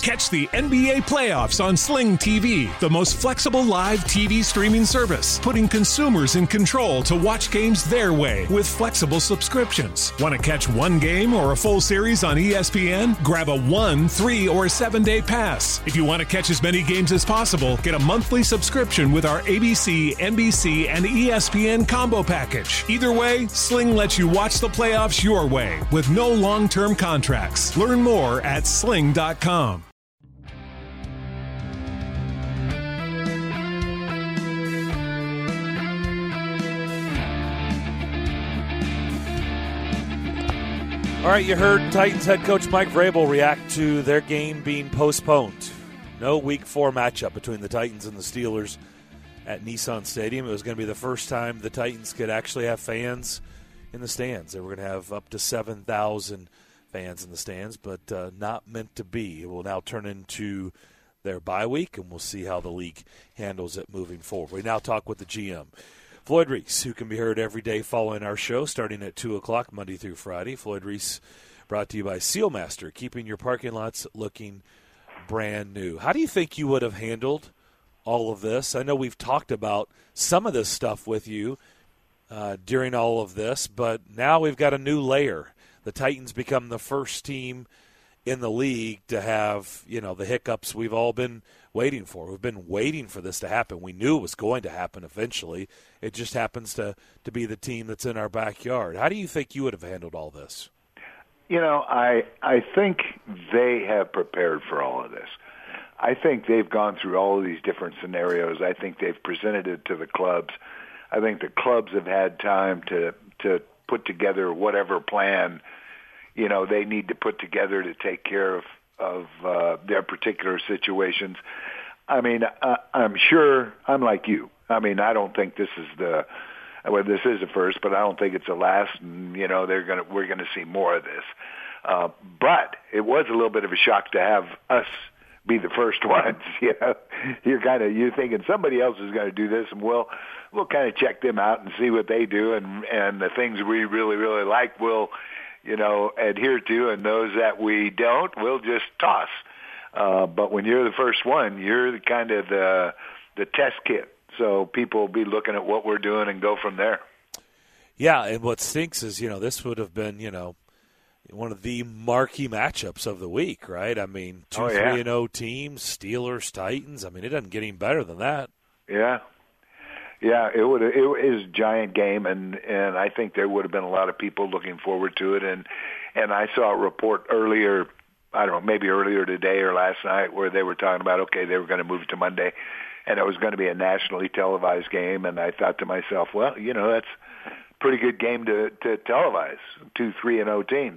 Catch the NBA playoffs on Sling TV, the most flexible live TV streaming service, putting consumers in control to watch games their way with flexible subscriptions. Want to catch one game or a full series on ESPN? Grab a 1, 3, or 7-day pass. If you want to catch as many games as possible, get a monthly subscription with our ABC, NBC, and ESPN combo package. Either way, Sling lets you watch the playoffs your way with no long-term contracts. Learn more at sling.com. All right, you heard Titans head coach Mike Vrabel react to their game being postponed. No Week 4 matchup between the Titans and the Steelers at Nissan Stadium. It was going to be the first time the Titans could actually have fans in the stands. They were going to have up to 7,000 fans in the stands, but not meant to be. It will now turn into their bye week, and we'll see how the league handles it moving forward. We now talk with the GM, Floyd Reese, who can be heard every day following our show starting at 2 o'clock Monday through Friday. Floyd Reese brought to you by Sealmaster, keeping your parking lots looking brand new. How do you think you would have handled all of this? I know we've talked about some of this stuff with you during all of this, but now we've got a new layer. The Titans become the first team in the league to have, the hiccups we've all been waiting for. We've been waiting for this to happen. We knew it was going to happen eventually. It just happens to be the team that's in our backyard. How do you think you would have handled all this? I think they have prepared for all of this. I think they've gone through all of these different scenarios. I think they've presented it to the clubs. I think the clubs have had time to put together whatever plan they need to put together to take care of their particular situations. I mean, I'm sure I'm like you. I mean, I don't think this is this is the first, but I don't think it's the last. And we're gonna see more of this. But it was a little bit of a shock to have us be the first ones. You're thinking somebody else is going to do this, and we'll kind of check them out and see what they do, and the things we really, really like, we'll adhere to, and those that we don't, we'll just toss. But when you're the first one, you're kind of the test kit. So people will be looking at what we're doing and go from there. Yeah, and what stinks is, this would have been, one of the marquee matchups of the week, right? I mean, 2-3-0 teams, Steelers, Titans. I mean, it doesn't get any better than that. Yeah. Yeah, it was a giant game, and I think there would have been a lot of people looking forward to it. And I saw a report earlier, I don't know, maybe earlier today or last night, where they were talking about, okay, they were going to move it to Monday, and it was going to be a nationally televised game. And I thought to myself, well, that's a pretty good game to televise, 2-3-0 teams,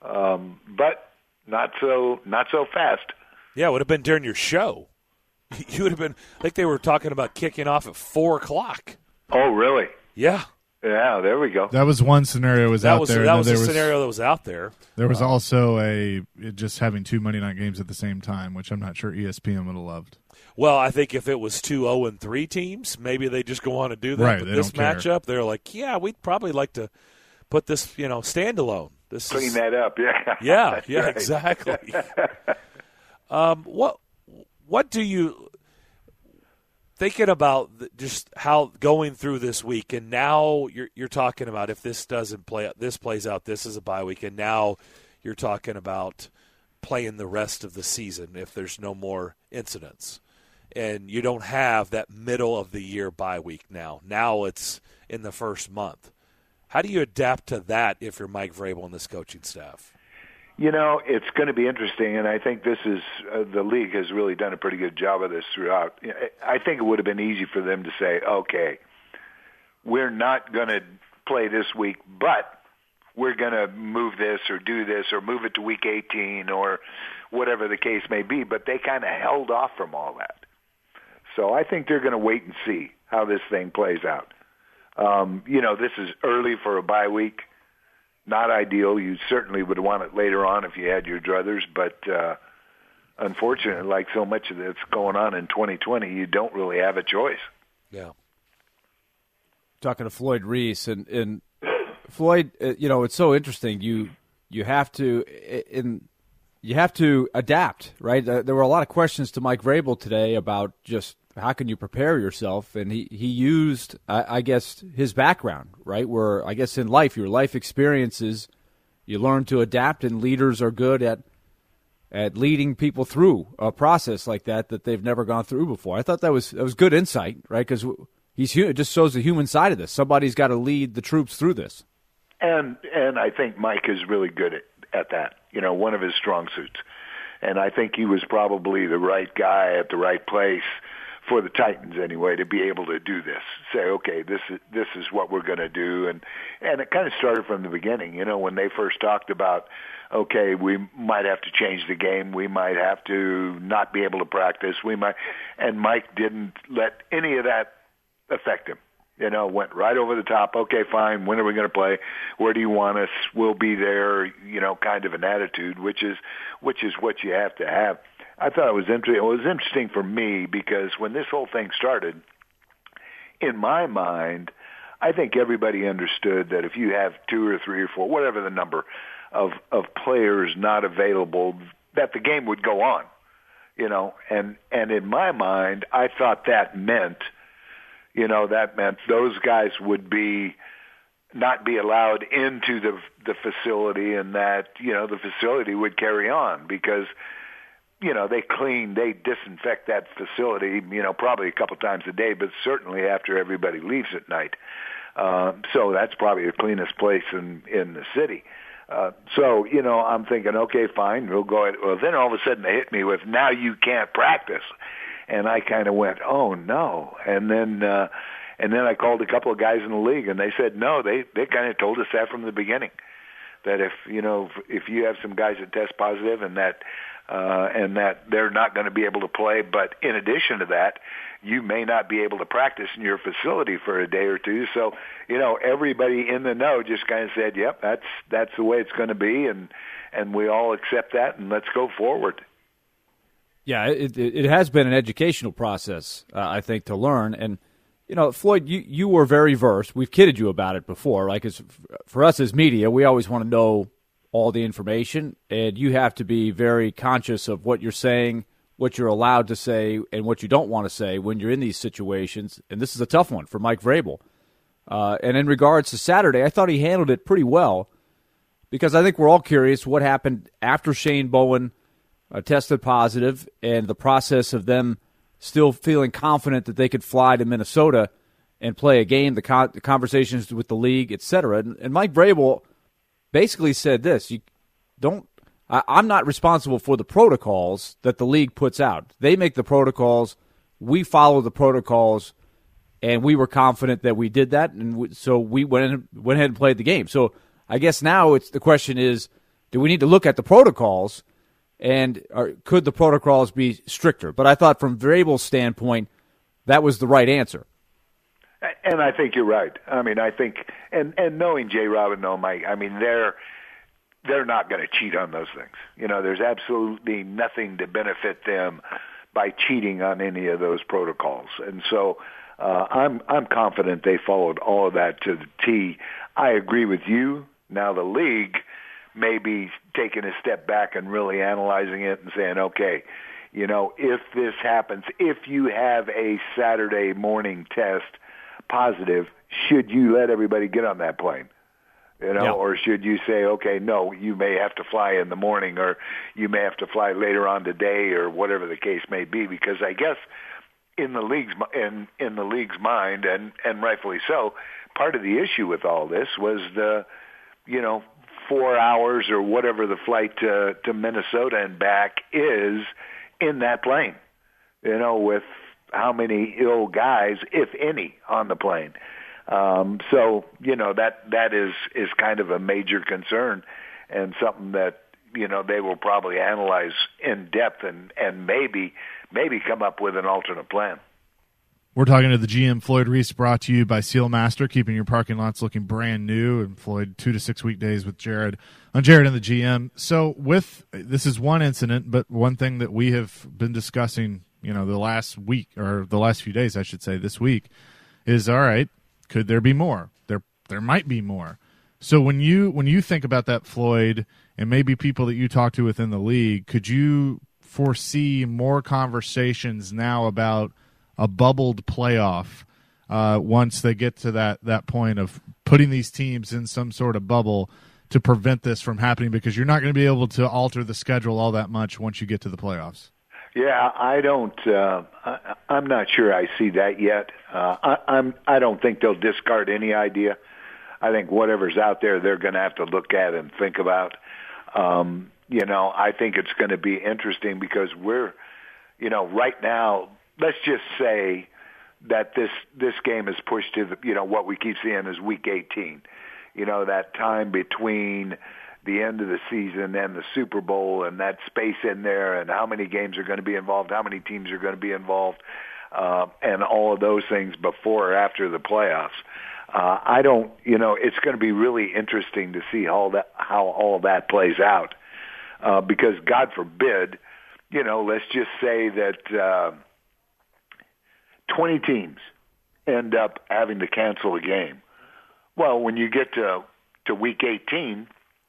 but not so fast. Yeah, it would have been during your show. You would have been, I think they were talking about kicking off at 4 o'clock. Oh, really? Yeah. Yeah, there we go. That was one scenario That was a scenario that was out there. There was also just having 2 Monday night games at the same time, which I'm not sure ESPN would have loved. Well, I think if it was 2 0-3 teams, maybe they just go on to do that. Right, but they this don't care. matchup, they're like, yeah, we'd probably like to put this, standalone. Clean that up, yeah. Yeah, right. Exactly. What do you thinking about just how going through this week, and now you're talking about if this doesn't play out, this plays out, this is a bye week, and now you're talking about playing the rest of the season if there's no more incidents, and you don't have that middle of the year bye week now. Now it's in the first month. How do you adapt to that if you're Mike Vrabel and this coaching staff? It's going to be interesting, and I think this is the league has really done a pretty good job of this throughout. I think it would have been easy for them to say, okay, we're not going to play this week, but we're going to move this or do this or move it to week 18 or whatever the case may be, but they kind of held off from all that. So I think they're going to wait and see how this thing plays out. This is early for a bye week. Not ideal. You certainly would want it later on if you had your druthers, but unfortunately, like so much of that's going on in 2020, you don't really have a choice. Yeah. Talking to Floyd Reese, and Floyd, it's so interesting. You have to, in you have to adapt, right? There were a lot of questions to Mike Vrabel today about just how can you prepare yourself, and he used, I guess, his background, right? Where I guess in life, your life experiences, you learn to adapt, and leaders are good at leading people through a process like that they've never gone through before. I thought that was good insight, right? Because it just shows the human side of this. Somebody's got to lead the troops through this. And I think Mike is really good at that. One of his strong suits. And I think he was probably the right guy at the right place for the Titans anyway, to be able to do this. Say, okay, this is what we're going to do. And it kind of started from the beginning, when they first talked about, okay, we might have to change the game. We might have to not be able to practice. And Mike didn't let any of that affect him. Went right over the top. Okay, fine. When are we going to play? Where do you want us? We'll be there. Kind of an attitude, which is what you have to have. I thought it was interesting. It was interesting for me because when this whole thing started, in my mind, I think everybody understood that if you have 2 or 3 or 4, whatever the number of players not available, that the game would go on. And in my mind, I thought that meant those guys would not be allowed into the facility, and that, the facility would carry on because, they disinfect that facility, probably a couple times a day, but certainly after everybody leaves at night. So that's probably the cleanest place in the city. So, I'm thinking, okay, fine, we'll go ahead. Well, then all of a sudden they hit me with, now you can't practice. And I kind of went, oh no. And then I called a couple of guys in the league, and they said no. They kind of told us that from the beginning, that if you have some guys that test positive and that they're not going to be able to play, but in addition to that, you may not be able to practice in your facility for a day or two. So everybody in the know just kind of said, yep, that's the way it's going to be, and we all accept that, and let's go forward. Yeah, it has been an educational process, I think, to learn. And, Floyd, you were very versed. We've kidded you about it before. Like, for us as media, we always want to know all the information, and you have to be very conscious of what you're saying, what you're allowed to say, and what you don't want to say when you're in these situations. And this is a tough one for Mike Vrabel. And in regards to Saturday, I thought he handled it pretty well, because I think we're all curious what happened after Shane Bowen tested positive, and the process of them still feeling confident that they could fly to Minnesota and play a game, the conversations with the league, etc. And Mike Vrabel basically said this: I'm not responsible for the protocols that the league puts out. They make the protocols. We follow the protocols, and we were confident that we did that, and so we went ahead and played the game. So I guess now the question is, do we need to look at the protocols? And could the protocols be stricter? But I thought from Vrabel's standpoint, that was the right answer. And I think you're right. I mean, I think, and knowing J-Rob and knowing Mike, I mean, they're not going to cheat on those things. There's absolutely nothing to benefit them by cheating on any of those protocols. And so I'm confident they followed all of that to the T. I agree with you. Now the league may be taking a step back and really analyzing it and saying, okay, if this happens, if you have a Saturday morning test positive, should you let everybody get on that plane? Yeah. Or should you say, okay, no, you may have to fly in the morning, or you may have to fly later on today, or whatever the case may be? Because I guess in the league's mind, and rightfully so, part of the issue with all this was the 4 hours or whatever the flight to Minnesota and back is in that plane, with how many ill guys, if any, on the plane. So, that is kind of a major concern, and something that, they will probably analyze in depth and maybe come up with an alternate plan. We're talking to the GM, Floyd Reese, brought to you by Sealmaster, keeping your parking lots looking brand new. And Floyd, 2 to 6 weekdays with Jared and the GM. So this is one incident, but one thing that we have been discussing, the last week, or the last few days, I should say, this week, is, all right, could there be more? There might be more. So when you think about that, Floyd, and maybe people that you talk to within the league, could you foresee more conversations now about a bubbled playoff once they get to that point of putting these teams in some sort of bubble to prevent this from happening, because you're not going to be able to alter the schedule all that much once you get to the playoffs? Yeah, I don't. I'm not sure I see that yet. I don't think they'll discard any idea. I think whatever's out there, they're going to have to look at and think about. I think it's going to be interesting because we're, right now, let's just say that this game is pushed to what we keep seeing is week 18. That time between the end of the season and the Super Bowl, and that space in there, and how many games are going to be involved, how many teams are going to be involved, and all of those things before or after the playoffs. It's going to be really interesting to see how all that plays out, because God forbid, let's just say that 20 teams end up having to cancel a game. Well, when you get to week 18,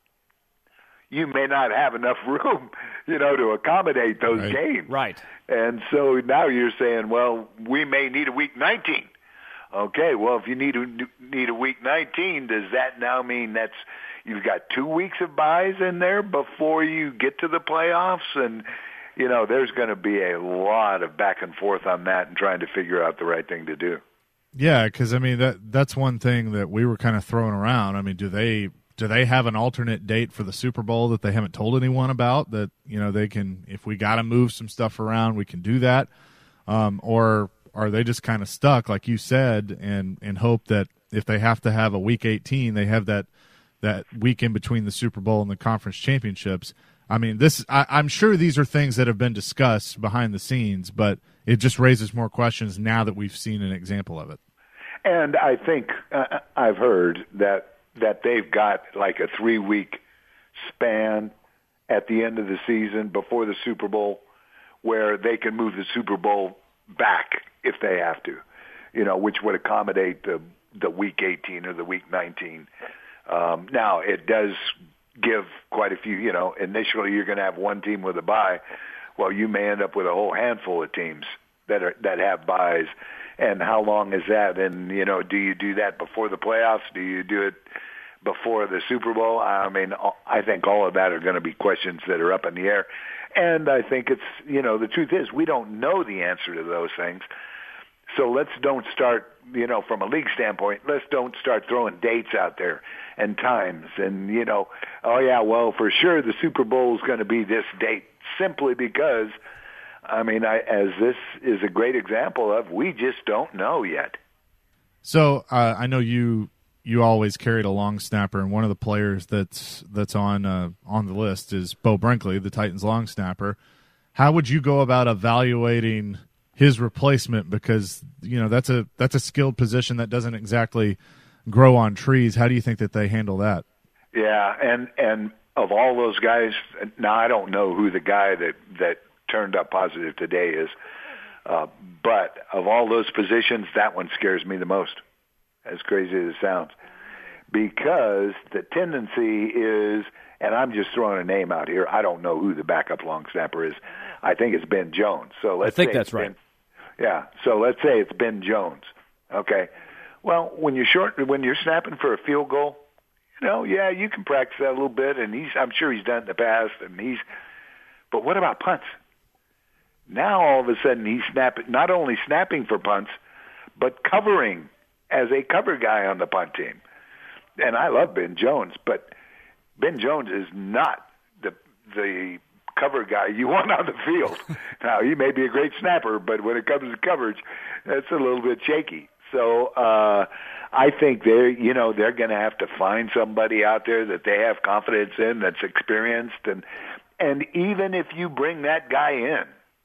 you may not have enough room, to accommodate those games. Right. And so now you're saying, well, we may need a week 19. Okay, well, if you need a week 19, does that now mean you've got 2 weeks of buys in there before you get to the playoffs? And, there's going to be a lot of back and forth on that and trying to figure out the right thing to do. Yeah, because, that's one thing that we were kind of throwing around. Do they have an alternate date for the Super Bowl that they haven't told anyone about, that, they can, if we got to move some stuff around, we can do that? Or are they just kind of stuck, like you said, and hope that if they have to have a week 18, they have that week in between the Super Bowl and the conference championships? I'm sure these are things that have been discussed behind the scenes, but it just raises more questions now that we've seen an example of it. And I think I've heard that they've got like a 3-week span at the end of the season before the Super Bowl where they can move the Super Bowl back if they have to, which would accommodate the week 18 or the week 19. Now, it does give quite a few, initially you're going to have one team with a bye. Well, you may end up with a whole handful of teams that have buys. And how long is that? And, do you do that before the playoffs? Do you do it before the Super Bowl? I think all of that are going to be questions that are up in the air. And I think it's, the truth is we don't know the answer to those things. So let's don't start, from a league standpoint, let's don't start throwing dates out there and times and, for sure the Super Bowl is going to be this date, simply because, as this is a great example of, we just don't know yet. So I know you always carried a long snapper, and one of the players that's on the list is Beau Brinkley, the Titans long snapper. How would you go about evaluating his replacement? Because that's a skilled position that doesn't exactly grow on trees. How do you think that they handle that? Yeah, and of all those guys, now I don't know who the guy that turned up positive today is, but of all those positions, that one scares me the most, as crazy as it sounds, because the tendency is, and I'm just throwing a name out here, I don't know who the backup long snapper is. I think it's Ben Jones. So I think that's right. So let's say it's Ben Jones. Okay. Well, when you're snapping for a field goal, you can practice that a little bit, and I'm sure he's done it in the past, but what about punts? Now all of a sudden he's not only snapping for punts, but covering as a cover guy on the punt team. And I love Ben Jones, but Ben Jones is not the cover guy you want on the field. Now, he may be a great snapper, but when it comes to coverage, that's a little bit shaky. So I think they're going to have to find somebody out there that they have confidence in, that's experienced, and even if you bring that guy in,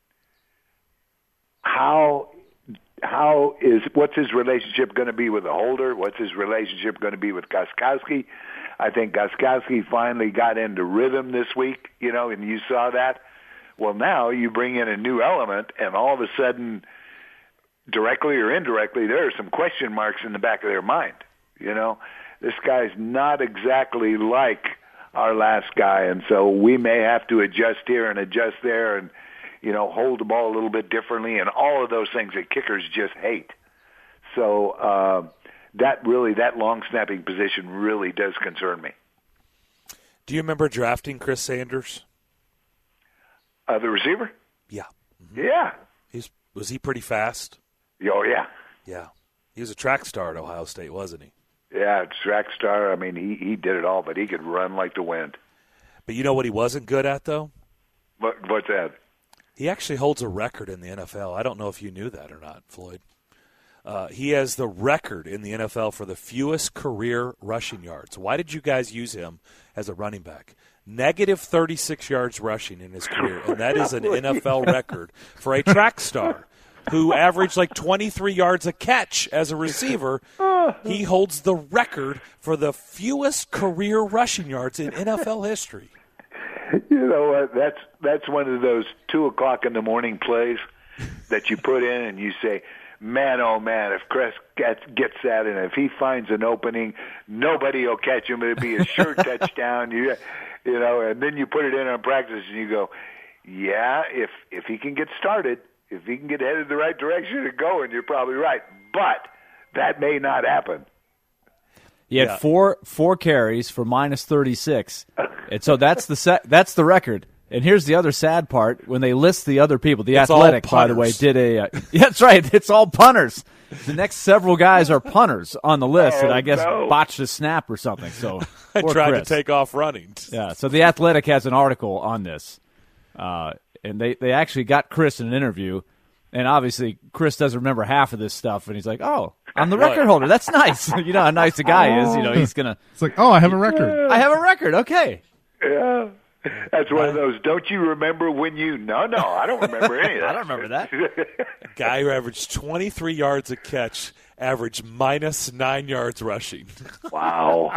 what's his relationship going to be with the holder? What's his relationship going to be with Gostkowski? I think Gostkowski finally got into rhythm this week, and you saw that. Well, now you bring in a new element, and all of a sudden, directly or indirectly, there are some question marks in the back of their mind. This guy's not exactly like our last guy, and so we may have to adjust here and adjust there, and hold the ball a little bit differently, and all of those things that kickers just hate. So that long snapping position really does concern me. Do you remember drafting Chris Sanders? The receiver? Yeah. Mm-hmm. Yeah. Was he pretty fast? Oh, yeah. Yeah. He was a track star at Ohio State, wasn't he? Yeah, track star. I mean, he did it all, but he could run like the wind. But you know what he wasn't good at, though? What's that? He actually holds a record in the NFL. I don't know if you knew that or not, Floyd. He has the record in the NFL for the fewest career rushing yards. Why did you guys use him as a running back? Negative 36 yards rushing in his career, and that is an NFL record for a track star who averaged like 23 yards a catch as a receiver. He holds the record for the fewest career rushing yards in NFL history. You know what? That's one of those 2:00 in the morning plays that you put in and you say, man, oh man, if Chris gets that and if he finds an opening, nobody will catch him. It'll be a sure touchdown. And then you put it in on practice and you go, yeah, if he can get started, if he can get headed the right direction and going, you're probably right. But that may not happen. He had four carries for minus 36, and so that's the record. And here's the other sad part: when they list the other people, The Athletic, by the way, did a. That's right, it's all punters. The next several guys are punters on the list, and I guess botched a snap or something. So I tried to take off running. Yeah, so The Athletic has an article on this, and they actually got Chris in an interview. And obviously, Chris doesn't remember half of this stuff, and he's like, "Oh, I'm the record holder. That's nice." You know how nice the guy is. He's gonna. It's like, "Oh, I have a record. I have a record. Okay." Yeah, that's one of those. Don't you remember when you? No, I don't remember any of that. I don't remember that. Guy who averaged 23 yards a catch, averaged minus 9 yards rushing. Wow.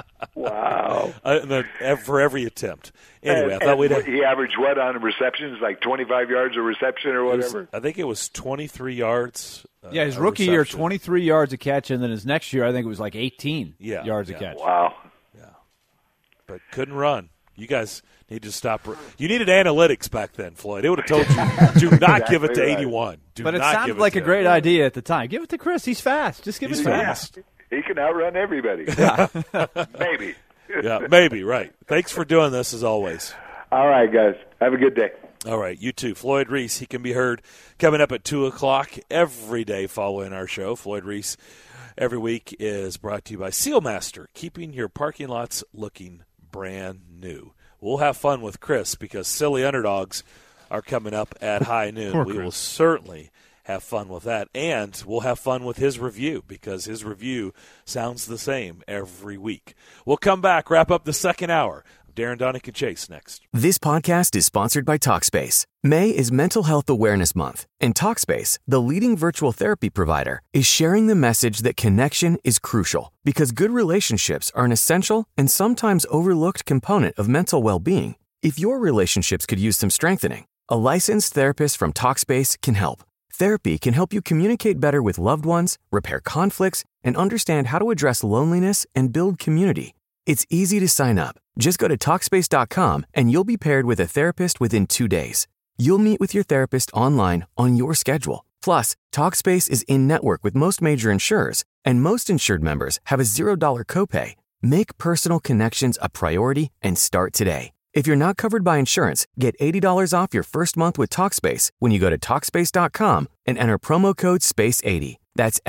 For every attempt. Anyway, I thought he averaged what on receptions? Like 25 yards a reception or whatever? I think it was 23 yards. His rookie year, 23 yards a catch, and then his next year, I think it was like 18 yards a catch. Wow. Yeah. But couldn't run. You guys need to stop. You needed analytics back then, Floyd. It would have told you, do not give it to 81. But it sounded like a great idea at the time. Give it to Chris. He's fast. Just give it to him. He can outrun everybody. Yeah. Maybe. Yeah, maybe, right. Thanks for doing this, as always. All right, guys. Have a good day. All right, you too. Floyd Reese, he can be heard coming up at 2 o'clock every day following our show. Floyd Reese, every week, is brought to you by Sealmaster, keeping your parking lots looking brand new. We'll have fun with Chris because silly underdogs are coming up at high noon. We will certainly have fun with that, and we'll have fun with his review because his review sounds the same every week. We'll come back, wrap up the second hour. Darren Donick and Chase next. This podcast is sponsored by Talkspace. May is Mental Health Awareness Month, and Talkspace, the leading virtual therapy provider, is sharing the message that connection is crucial because good relationships are an essential and sometimes overlooked component of mental well-being. If your relationships could use some strengthening, a licensed therapist from Talkspace can help. Therapy can help you communicate better with loved ones, repair conflicts, and understand how to address loneliness and build community. It's easy to sign up. Just go to Talkspace.com and you'll be paired with a therapist within 2 days. You'll meet with your therapist online on your schedule. Plus, Talkspace is in-network with most major insurers, and most insured members have a $0 copay. Make personal connections a priority and start today. If you're not covered by insurance, get $80 off your first month with Talkspace when you go to Talkspace.com and enter promo code SPACE80. That's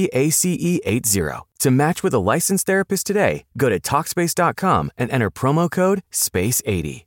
SPACE80. To match with a licensed therapist today, go to Talkspace.com and enter promo code SPACE80.